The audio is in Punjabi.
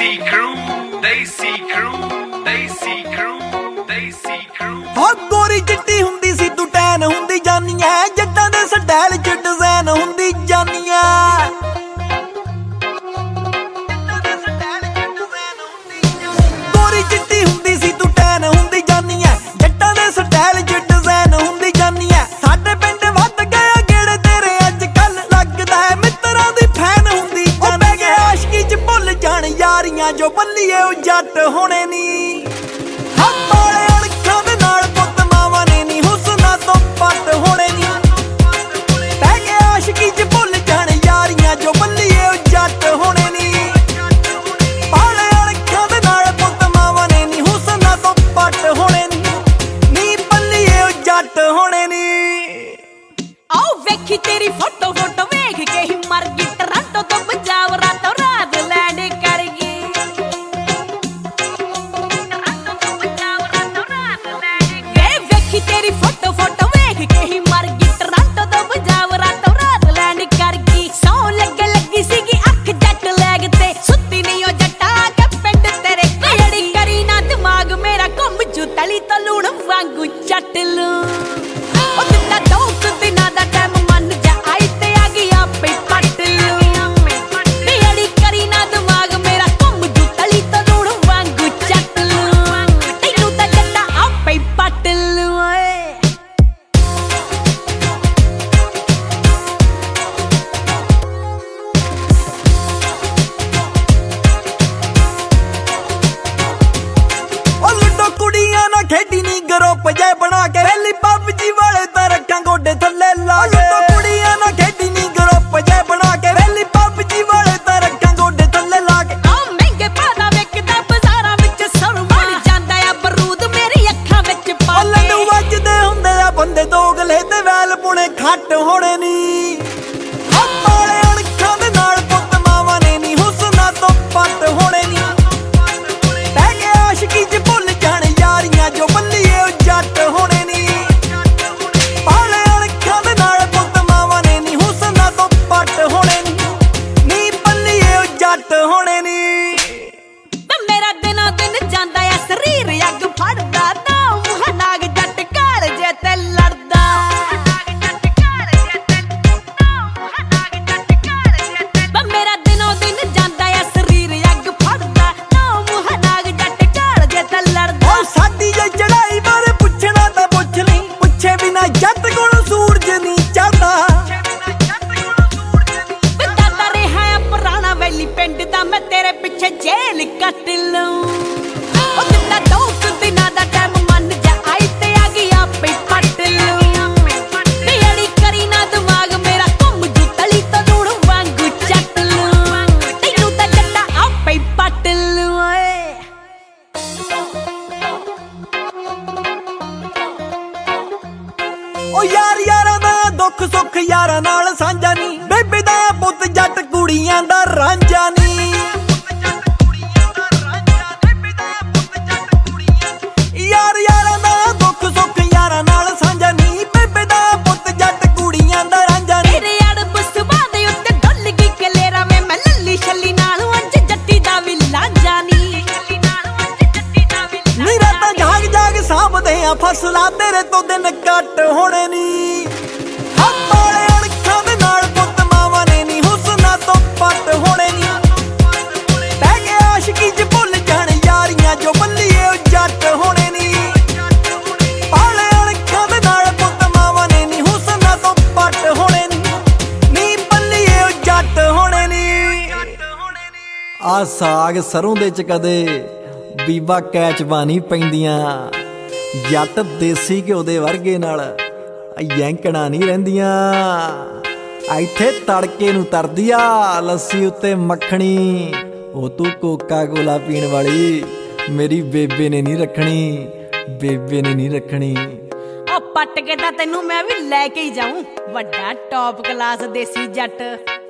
Desi crew, Desi crew, Desi crew, Desi crew। ਹੋ ਗੋਰੀ ਚਿੱਟੀ ਹੁੰਦੀ ਸੀ ਤੂੰ ਟੈਨ ਹੁੰਦੀ ਜਾਨੀਆਂ ਜੱਟਾਂ ਦੇ ਸਟਾਈਲ ਚ ਡਿਜ਼ਾਈਨ ਹੁੰਦੀ ਜਾਨੀਆਂ ਗੋਰੀ ਚਿੱਟੀ ਹੁੰਦੀ ਸੀ ਤੂੰ ਟੈਨ ਹੁੰਦੀ ਜਾਨੀਆਂ ਜੱਟਾਂ ਦੇ ਸਟਾਈਲ ਚ ਡਿਜ਼ਾਈਨ ਹੁੰਦੀ ਜਾਨੀਆਂ ਸਾਡੇ ਪਿੰਡ ਵੱਧ ਗਿਆ ਗੇੜੇ ਤੇਰੇ ਅੱਜ ਕੱਲ ਲੱਗਦਾ ਹੈ ਮਿੱਤਰਾਂ ਦੀ ਫੈਨ ਹੁੰਦੀ ਉਹ ਬਹਿ ਗਏ ਆਸ਼ਕੀ ਚ ਭੁੱਲ ਜਾਣ ਯਾਰੀਆਂ ਜੋ ਬੱਲੀਏ ਉਹ ਜੱਟ ਹੋਣੇ ਨੀ ਪੱਟ ਹੋਣੇ ਨੀ ਬਹਿ ਕੇ ਆਸ਼ਕੀ ਚ ਭੁੱਲ ਜਾਣ ਯਾਰੀਆਂ ਜੋ ਬੱਲੀਏ ਉਹ ਜੱਟ ਹੋਣੇ ਨੀ ਪਾਲੇ ਅਣਖਾਂ ਦੇ ਨਾਲ ਪੁੱਤ ਮਾਵਾਂ ਨੇ ਨੀ ਹੁਸਨਾਂ ਤੋਂ ਪੱਟ ਹੋਣੇ ਨੀ ਨੀ ਬੱਲੀਏ ਉਹ ਜੱਟ ਹੋਣੇ ਨੀ ਆਓ ਵੇਖੀ ਤੇਰੀ ਫੋਟੋ ਵੇਖ ਕੇ ਹੀ ਮਰ ਗਈ ਟਰਾਂਟੋ ਤੋਂ ਪੰਜਾਬ ਰਾਤੋਂ ਰਾਤ ਲੈਂਡ ਕਰ ਗਈ ਵੇਖੀ ਤੇਰੀ ਫੋਟੋ ਕੇ ਹੀ ਮਰ ਗਈ ਟਰਾਂਟੋ ਤੋਂ ਪੰਜਾਬ ਰਾਤੋਂ ਰਾਤ ਲੈਂਡ ਕਰ ਗਈ ਸੌ ਲੱਗੀ ਸੀਗੀ ਅੱਖ ਜੱਟ ਲੈਗ ਤੇ ਸੁੱਤੀ ਨਹੀਂ ਉਹ ਜੱਟਾ ਕੇ ਪਿੰਡ ਤੇਰੇ ਕਿਹੜੀ ਕਰੀ ਨਾ ਦਿਮਾਗ ਮੇਰਾ ਘੁੰਮ ਜੂ ਤਲੀ ਤੋਂ ਲੂਣ ਵਾਂਗੂ ਚੱਟ ਲੂ ਉਹ ਦਿੰਦਾ ਦੋ ਦਿਨਾਂ ਦਾ ਟਾਈਮ ਮੰਨ ਜਾ ਆਈ ਤੇ ਆ ਗਈ ਆਪੇ ਪੱਟ ਲੂ ਕਿਹੜੀ ਕਰੀ ਨਾ ਦਿਮਾਗ ਮੇਰਾ ਘੁੰਮ ਜੂ ਤਲੀ ਤੋਂ ਲੂਣ ਵਾਂਗੂ ਚੱਟ ਲੂ ਤੈਨੂੰ ਤਾਂ ਜੱਟਾ ਆਪੇ ਪੱਟ ਲੂ ਖੇਡੀ ਨੀ ਗਰੁੱਪ ਜੇ ਬਣਾ ਕੇ ਪਹਿਲੀ ਪਬਜੀ ਵਾਲੇ ਤਾਂ ਰੱਖਾਂ ਗੋਡੇ ਥੱਲੇ ਲਾ ਕੇ ਕੁੜੀਆਂ ਨਾ ਖੇਡੀ ਨੀ ਗਰੁੱਪ ਜੇ ਬਣਾ ਕੇ ਪਹਿਲੀ ਪਬਜੀ ਵਾਲੇ ਤਾਂ ਰੱਖਾਂ ਗੋਡੇ ਥੱਲੇ ਲਾ ਕੇ ਆ ਮਹਿੰਗੇ ਭਾਅ ਵੇਖਦਾ ਬਾਜ਼ਾਰਾਂ ਵਿੱਚ ਸੁਰ ਵੜ ਜਾਂਦਾ ਆ ਬਰੂਦ ਮੇਰੀ ਅੱਖਾਂ ਵਿੱਚ ਪਾ ਕੇ ਲੱਡੂ ਵੱਜਦੇ ਹੁੰਦੇ ਆ ਬੰਦੇ ਦੋਗਲੇ ਤੇ ਵੈਲ ਪੁਣੇ ਖੱਟ ਹੋਣੇ ਨੀ ਪਾਲੇ ਅਣਖਾਂ ਦੇ ਨਾਲ ਪੁੱਤ ਮਾਵਾਂ ਨੇ ਨੀ ਹੁਸਨਾਂ ਤੋਂ ਪੱਟ ਹੋਣੇ ਨੀ ਬਹਿ ਕੇ ਆਸ਼ਕੀ ਚ ਭੁੱਲ ਜਾਣ ਯਾਰੀਆਂ ਜੋ ਬੱਲੀਏ ਉਹ ਜੱਟ ਹੋਣੇ ਨੀ ਪਾਲੇ ਅਣਖਾਂ ਦੇ ਨਾਲ ਪੁੱਤ ਮਾਵਾਂ ਨੇ ਨੀ ਹੁਸਨਾਂ ਤੋਂ ਪੱਟ ਹੋਣੇ ਨੀ ਨੀ ਬੱਲੀਏ ਉਹ ਜੱਟ ਹੋਣੇ ਨੀ ਮੇਰਾ ਦਿਨੋਂ ਦਿਨ ਜਾਂਦਾ ਆ ਸਰੀਰ ਅੱਗ ਫੜਦਾ ਤਾਂ ਮੂੰਹ ਨਾਗ ਜੱਟ ਕਾਲ ਜੇ ਤੇ ਲੜਦਾ ਮੇਰਾ ਦਿਨੋਂ ਦਿਨ ਜਾਂਦਾ ਆ ਸਰੀਰ ਅੱਗ ਫੜਦਾ ਤਾਂ ਮੂੰਹ ਨਾਗ ਜੱਟ ਕਾਲ ਜੇ ਤੇ ਲੜਦਾ ਸਾਡੀ ਜੇ ਚੜਾਈ ਬਾਰੇ ਪੁੱਛਣਾ ਤਾਂ ਪੁੱਛ ਲਈ ਪੁੱਛੇ ਬਿਨਾ ਜੱਟ ਕੋਲੋਂ ਸੂਰਜ ਨਹੀਂ ਚੜਦਾ ਬਿੰਦਾ ਰਿਹਾ ਪੁਰਾਣਾ ਵੈਲੀ ਪਿੰਡ ਦਾ ਮੈਂ ਤੇਰੇ ਪਿੱਛੇ ਜੇਲ ਕੱਟ ਲਊਂ ਉਹ ਦਿੰਦਾ ਦੋ ਦਿਨਾਂ ਦਾ ਟਾਈਮ ਮੰਨ ਜਾ ਆਈ ਤੇ ਆ ਗਈ ਆਪੇ ਪੱਟ ਲਊਂ ਕਿਹੜੀ ਕਰੀ ਨਾ ਦਿਮਾਗ ਮੇਰਾ ਘੁੰਮ ਜੂ ਤਲੀ ਤੋਂ ਲੂਣ ਵਾਂਗੂ ਚੱਟ ਲਊਂ ਤੈਨੂੰ ਤਾਂ ਜੱਟਾ ਆਪੇ ਪੱਟ ਲਊਂ ਉਹ ਯਾਰਾਂ ਦਾ ਦੁੱਖ ਸੁੱਖ ਯਾਰਾਂ ਨਾਲ ਸਾਂਝਾ ਨੀ ਬੇਬੇ ਦਾ ਪੁੱਤ ਜੱਟ ਕੁੜੀਆਂ ਦਾ ਰਾਂਝਾ ਨੀ ਯਾਰਾਂ ਦਾ ਦੁੱਖ ਸੁੱਖ ਯਾਰਾਂ ਨਾਲ ਸਾਂਝਾ ਨੀ ਬੇਬੇ ਦਾ ਪੁੱਤ ਜੱਟ ਕੁੜੀਆਂ ਦਾ ਰਾਂਝਾ ਨੀ ਤੇਰੇ ਅੜਬ ਸੁਭਾਅ ਦੇ ਉੱਤੇ ਡੁੱਲ ਗਈ ਕਲੇਰਾ ਵੇ ਮੈਂ ਲੱਲੀ ਛੱਲੀ ਨਾਲ ਅੰਜ ਜੱਟੀ ਦਾ ਵੀ ਲਾਂਝਾ ਨੀ ਰਾਤਾਂ ਜਾਗ ਸਾਂਭਦੇ ਆ ਫਸਲਾਂ ਤੇਰੇ ਤੋਂ ਦਿਨ ਕੱਟ ਹੋਣੇ ਨੀ ਪਾਲੇ ਅਣਖਾਂ ਦੇ ਨਾਲ ਪੁੱਤ ਮਾਵਾਂ ਨੇ ਨੀ ਹੁਸਨਾਂ ਤੋਂ ਪੱਟ ਹੋਣੇ ਨੀ ਬਹਿ ਕੇ ਆਸ਼ਕੀ ਚ ਭੁੱਲ ਜਾਣ ਯਾਰੀਆਂ ਜੋ ਬੱਲੀਏ ਉਹ ਜੱਟ ਹੋਣੇ ਨੀ ਪਾਲੇ ਅਣਖਾਂ ਦੇ ਨਾਲ ਪੁੱਤ ਮਾਵਾਂ ਨੇ ਨੀ ਹੁਸਨਾਂ ਤੋਂ ਪੱਟ ਹੋਣੇ ਨੀ ਨੀ ਬੱਲੀਏ ਉਹ ਜੱਟ ਹੋਣੇ ਨੀ ਆ ਸਾਗ ਸਰੋਂ ਦੇ ਚ ਕਦੇ ਬੀਬਾ ਕੈਚਵਾ ਨਹੀਂ ਪੈਂਦੀਆਂ ਜੱਟ ਦੇਸੀ ਘਿਓ ਦੇ ਵਰਗੇ ਨਾਲ ਯੈਂਕਣਾ ਨਹੀਂ ਰਹਿੰਦੀਆਂ ਇੱਥੇ ਤੜਕੇ ਨੂੰ ਤਰਦੀ ਆ ਲੱਸੀ ਉੱਤੇ ਮੱਖਣੀ ਉਹ ਤੂੰ ਕੋਕਾ ਕੋਲਾ ਪੀਣ ਵਾਲੀ ਮੇਰੀ ਬੇਬੇ ਨੇ ਨਹੀਂ ਰੱਖਣੀ ਬੇਬੇ ਨੇ ਨਹੀਂ ਰੱਖਣੀ ਉਹ ਪੱਟ ਕੇ ਤਾਂ ਤੈਨੂੰ ਮੈਂ ਵੀ ਲੈ ਕੇ ਹੀ ਜਾਊਂ ਵੱਡਾ ਟੌਪ ਕਲਾਸ ਦੇਸੀ ਜੱਟ